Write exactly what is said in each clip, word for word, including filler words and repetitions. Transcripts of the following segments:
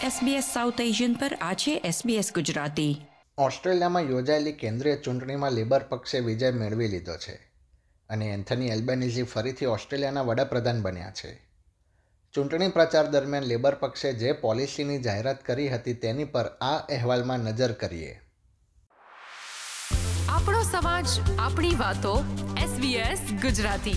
SBS south Asian પર આ છે એસબીએસ ગુજરાતી. ઓસ્ટ્રેલિયામાં યોજાયેલી કેન્દ્રીય ચૂંટણીમાં લેબર પક્ષે વિજય મેળવી લીધો છે અને એન્થની એલ્બેનીઝી ફરીથી ઓસ્ટ્રેલિયાના વડાપ્રધાન બન્યા છે. ચૂંટણી પ્રચાર દરમિયાન લેબર પક્ષે જે પોલિસીની જાહેરાત કરી હતી તેની પર આ અહેવાલમાં નજર કરીએ. આપણો સમાજ, આપણી વાતો. એસબીએસ ગુજરાતી.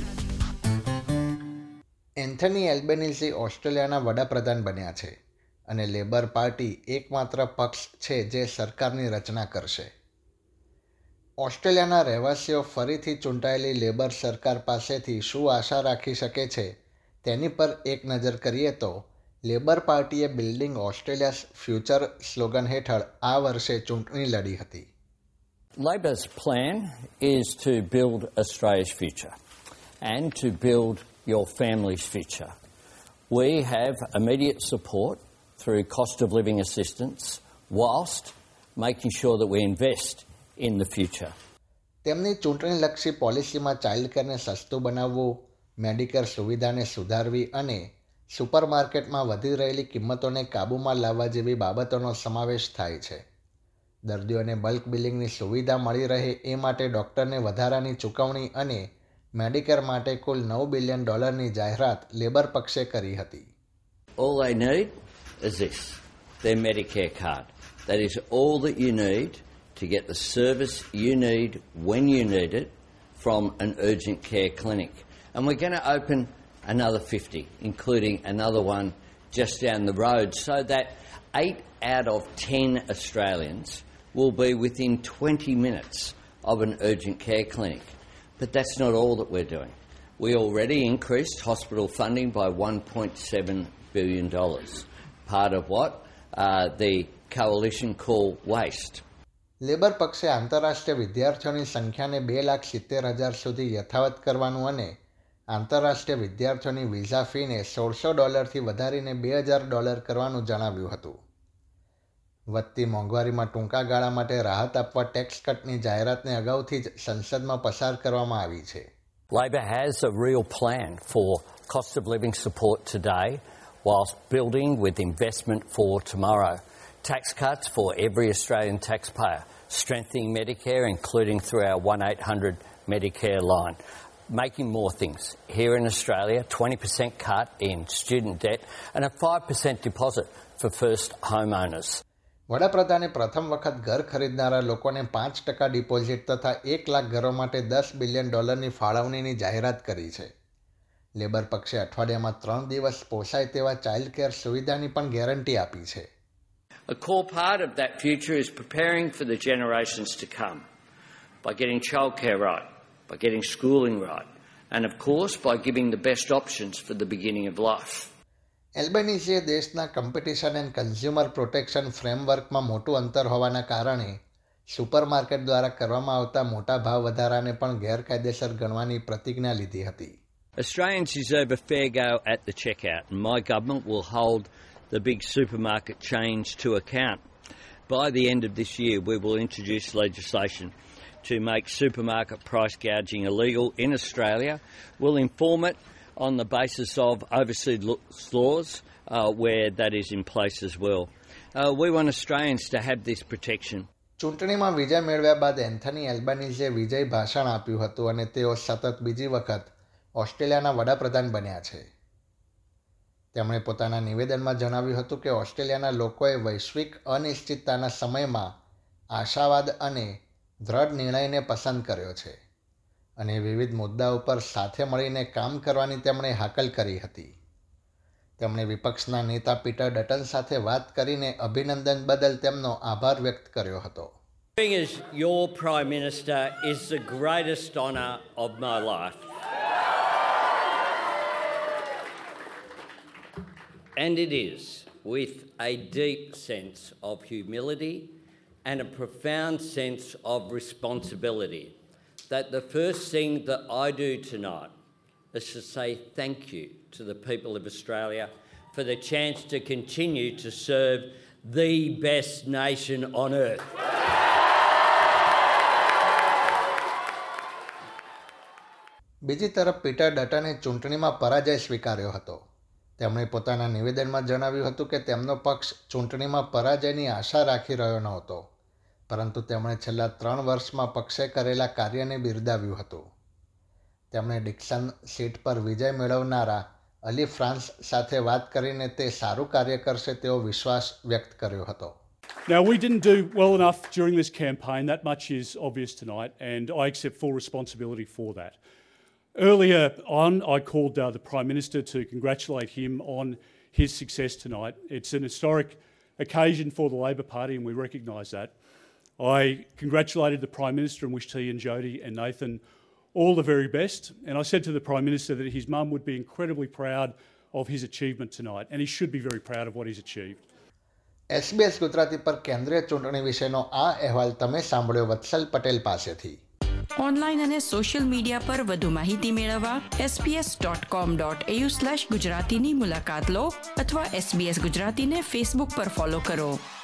એન્થની એલ્બેનીઝી ઓસ્ટ્રેલિયાના વડાપ્રધાન બન્યા છે અને લેબર પાર્ટી એકમાત્ર પક્ષ છે જે સરકારની રચના કરશે. ઓસ્ટ્રેલિયાના રહેવાસીઓ ફરીથી ચૂંટાયેલી લેબર સરકાર પાસેથી શું આશા રાખી શકે છે તેની પર એક નજર કરીએ તો લેબર પાર્ટીએ બિલ્ડિંગ ઓસ્ટ્રેલિયાઝ ફ્યુચર સ્લોગન હેઠળ આ વર્ષે ચૂંટણી લડી હતી. Labor's plan is to build Australia's future and to build your family's future. We have immediate support through cost of living assistance whilst making sure that we invest in the future. તેમની ચૂંટણીલક્ષી પોલિસીમાં child કેરને સસ્તું બનાવવું, Medicare સુવિધાને સુધારવી અને સુપરમાર્કેટમાં વધી રહેલી કિંમતોને કાબૂમાં લાવવા જેવી બાબતોનો સમાવેશ થાય છે. દર્દીઓને બલ્ક બિલિંગની સુવિધા મળી રહે એ માટે ડૉક્ટરને વધારાની ચૂકવણી અને મેડિકેર માટે કુલ નવ બિલિયન ડોલરની જાહેરાત લેબર પક્ષે કરી હતી. All they need is this, their Medicare card. That is all that you need to get the service you need when you need it from an urgent care clinic. And we're going to open another fifty, including another one just down the road, so that eight out of ten Australians will be within twenty minutes of an urgent care clinic. But that's not all that we're doing. We already increased hospital funding by one point seven billion dollars. Part of what uh, the coalition call waste. Labour પક્ષે આંતરરાષ્ટ્રીય વિદ્યાર્થીઓની સંખ્યાને બે લાખ સિત્તેર હજાર સુધી યથાવત કરવાનું અને આંતરરાષ્ટ્રીય વિદ્યાર્થીઓની વિઝા ફીને સોળસો ડોલરથી વધારીને બે હજાર ડોલર કરવાનું જણાવ્યું હતું. વધતી મોંઘવારીમાં ટૂંકા ગાળા માટે રાહત આપવા ટેક્સ કટની જાહેરાતને અગાઉથી જ સંસદમાં પસાર કરવામાં આવી છે. Labor has a real plan for cost of living support today whilst building with investment for tomorrow. Tax cuts for every Australian taxpayer, strengthening Medicare including through our one eight hundred Medicare line, making more things. Here in Australia, twenty percent cut in student debt and a five percent deposit for first homeowners. વડાપ્રધાને પ્રથમ વખત ઘર ખરીદનારા લોકોને પાંચ ટકા deposit તથા એક લાખ ઘરો માટે દસ બિલિયન ડોલરની ફાળવણીની જાહેરાત કરી છે. લેબર પક્ષે અઠવાડિયામાં ત્રણ દિવસ પોસાય તેવા ચાઇલ્ડ કેર સુવિધાની પણ ગેરંટી આપી છે. A core part of that future is preparing for the generations to come by getting childcare right, by getting schooling right, and of course by giving the best options for the beginning of life. એલ્બેનીઝીએ દેશના competition and consumer protection ફ્રેમવર્કમાં મોટું અંતર હોવાના કારણે supermarket દ્વારા કરવામાં આવતા મોટા ભાવ વધારાને પણ ગેરકાયદેસર ગણવાની પ્રતિજ્ઞા લીધી હતી. Australians deserve a fair go at the checkout, and my government will hold the big supermarket chains to account. By the end of this year, we will introduce legislation to make supermarket price gouging illegal in Australia. We'll inform it on the basis of overseas laws uh, where that is in place as well. Uh, we want Australians to have this protection. ચૂંટણીમાં વિજય મેળવ્યા બાદ Anthony એલ્બેનીઝીએ વિજય ભાષણ આપ્યું હતું અને તેઓ સતત બીજી વખત ઓસ્ટ્રેલિયાના વડાપ્રધાન બન્યા છે. તેમણે પોતાના નિવેદનમાં જણાવ્યું હતું કે ઓસ્ટ્રેલિયાના લોકોએ વૈશ્વિક અનિશ્ચિતતાના સમયમાં આશાવાદ અને દ્રઢ નિર્ણયને પસંદ કર્યો છે અને વિવિધ મુદ્દાઓ પર સાથે મળીને કામ કરવાની તેમણે હાકલ કરી હતી. તેમણે વિપક્ષના નેતા પીટર ડટન સાથે વાત કરીને અભિનંદન બદલ તેમનો આભાર વ્યક્ત કર્યો હતો. Being as your Prime Minister is the greatest honour of my life. And it is with a deep sense of humility and a profound sense of responsibility that the first thing that I do tonight is to say thank you to the people of Australia for the chance to continue to serve the best nation on earth. બીજી તરફ Peter ડટને ચૂંટણીમાં પરાજય સ્વીકાર્યો હતો તેમણે પોતાના નિવેદનમાં જણાવ્યું હતું કે તેમનો પક્ષ ચૂંટણીમાં પરાજયની આશા રાખી રહ્યો નહોતો, પરંતુ તેમણે છેલ્લા ત્રણ વર્ષમાં પક્ષે કરેલા કાર્યને બિરદાવ્યું હતું. તેમણે ડિક્સન સીટ પર વિજય મેળવનારા અલી ફ્રાન્સ સાથે વાત કરીને તે સારું કાર્ય કરશે તેવો વિશ્વાસ વ્યક્ત કર્યો હતો. Now, we didn't do well enough during this campaign. That much is obvious tonight, and I accept full responsibility for that. Earlier on, I called uh, the Prime Minister to congratulate him on his success tonight. It's an historic occasion for the Labor Party, and we recognise that. I congratulated the Prime Minister and wished he and Jody and Nathan all the very best. And I said to the Prime Minister that his mum would be incredibly proud of his achievement tonight, and he should be very proud of what he's achieved. SBS Gujarati પર કેન્દ્રીય ચૂંટણી વિશેનો આ અહેવાલ તમે સાંભળ્યો વત્સલ પટેલ પાસેથી. Online અને સોશિયલ મીડિયા પર વધુ માહિતી મેળવવા SBS dot com dot AU slash ગુજરાતીની મુલાકાત લો અથવા એસબીએસ ગુજરાતીને ફેસબુક પર ફોલો કરો.